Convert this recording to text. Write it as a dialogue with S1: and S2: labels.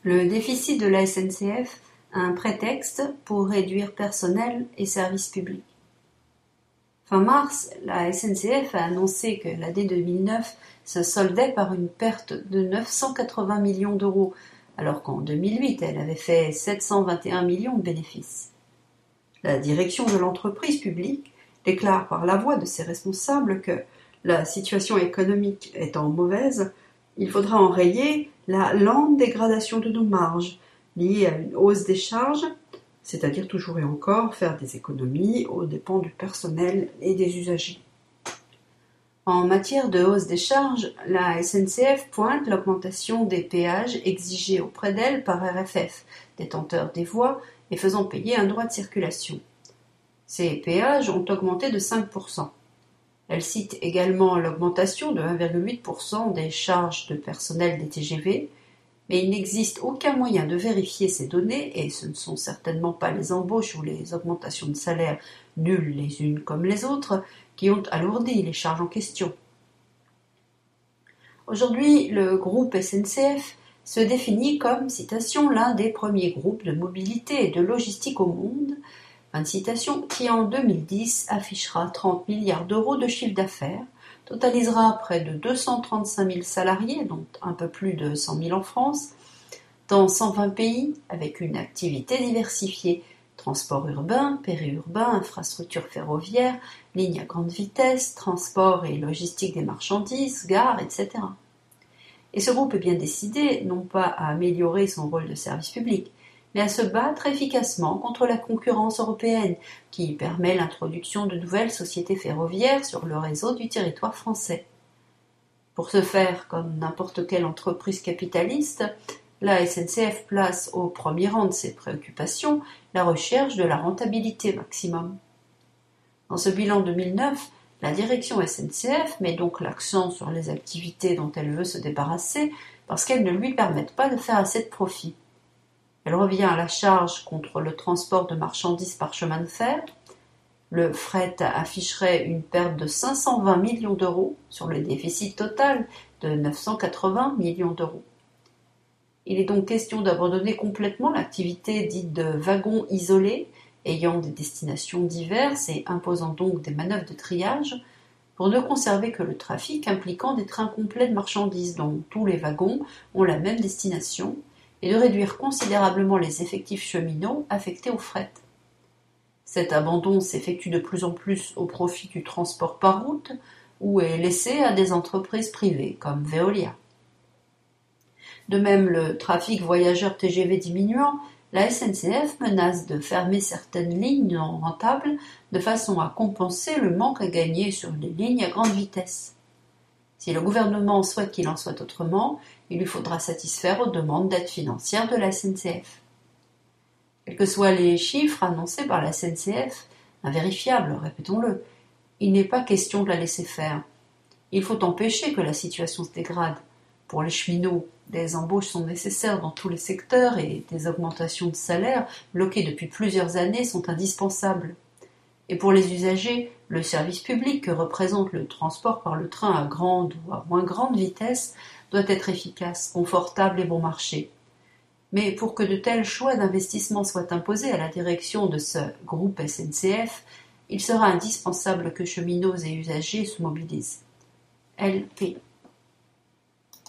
S1: Le déficit de la SNCF a un prétexte pour réduire personnel et services publics. Fin mars, la SNCF a annoncé que l'année 2009 se soldait par une perte de 980 millions d'euros, alors qu'en 2008, elle avait fait 721 millions de bénéfices. La direction de l'entreprise publique déclare par la voix de ses responsables que la situation économique étant mauvaise, il faudra enrayer la lente dégradation de nos marges liée à une hausse des charges, c'est-à-dire toujours et encore faire des économies aux dépens du personnel et des usagers. En matière de hausse des charges, la SNCF pointe l'augmentation des péages exigés auprès d'elle par RFF, détenteur des voies et faisant payer un droit de circulation. Ces péages ont augmenté de 5%. Elle cite également l'augmentation de 1,8% des charges de personnel des TGV, mais il n'existe aucun moyen de vérifier ces données et ce ne sont certainement pas les embauches ou les augmentations de salaire nulles les unes comme les autres qui ont alourdi les charges en question. Aujourd'hui, le groupe SNCF se définit comme, citation, l'un des premiers groupes de mobilité et de logistique au monde, fin de citation, qui en 2010 affichera 30 milliards d'euros de chiffre d'affaires, totalisera près de 235 000 salariés, dont un peu plus de 100 000 en France, dans 120 pays, avec une activité diversifiée, transport urbain, périurbain, infrastructures ferroviaires, lignes à grande vitesse, transport et logistique des marchandises, gares, etc. Et ce groupe est bien décidé, non pas à améliorer son rôle de service public, mais à se battre efficacement contre la concurrence européenne qui permet l'introduction de nouvelles sociétés ferroviaires sur le réseau du territoire français. Pour ce faire, comme n'importe quelle entreprise capitaliste, la SNCF place au premier rang de ses préoccupations la recherche de la rentabilité maximum. Dans ce bilan 2009, la direction SNCF met donc l'accent sur les activités dont elle veut se débarrasser parce qu'elles ne lui permettent pas de faire assez de profit. Elle revient à la charge contre le transport de marchandises par chemin de fer. Le fret afficherait une perte de 520 millions d'euros sur le déficit total de 980 millions d'euros. Il est donc question d'abandonner complètement l'activité dite de wagons isolés, ayant des destinations diverses et imposant donc des manœuvres de triage, pour ne conserver que le trafic impliquant des trains complets de marchandises dont tous les wagons ont la même destination, et de réduire considérablement les effectifs cheminots affectés au fret. Cet abandon s'effectue de plus en plus au profit du transport par route ou est laissé à des entreprises privées comme Veolia. De même, le trafic voyageurs TGV diminuant, la SNCF menace de fermer certaines lignes non rentables de façon à compenser le manque à gagner sur les lignes à grande vitesse. Si le gouvernement souhaite qu'il en soit autrement, il lui faudra satisfaire aux demandes d'aide financière de la SNCF. Quels que soient les chiffres annoncés par la SNCF, invérifiables, répétons-le, il n'est pas question de la laisser faire. Il faut empêcher que la situation se dégrade. Pour les cheminots, des embauches sont nécessaires dans tous les secteurs et des augmentations de salaire, bloquées depuis plusieurs années, sont indispensables. Et pour les usagers, le service public que représente le transport par le train à grande ou à moins grande vitesse doit être efficace, confortable et bon marché. Mais pour que de tels choix d'investissement soient imposés à la direction de ce groupe SNCF, il sera indispensable que cheminots et usagers se mobilisent. LP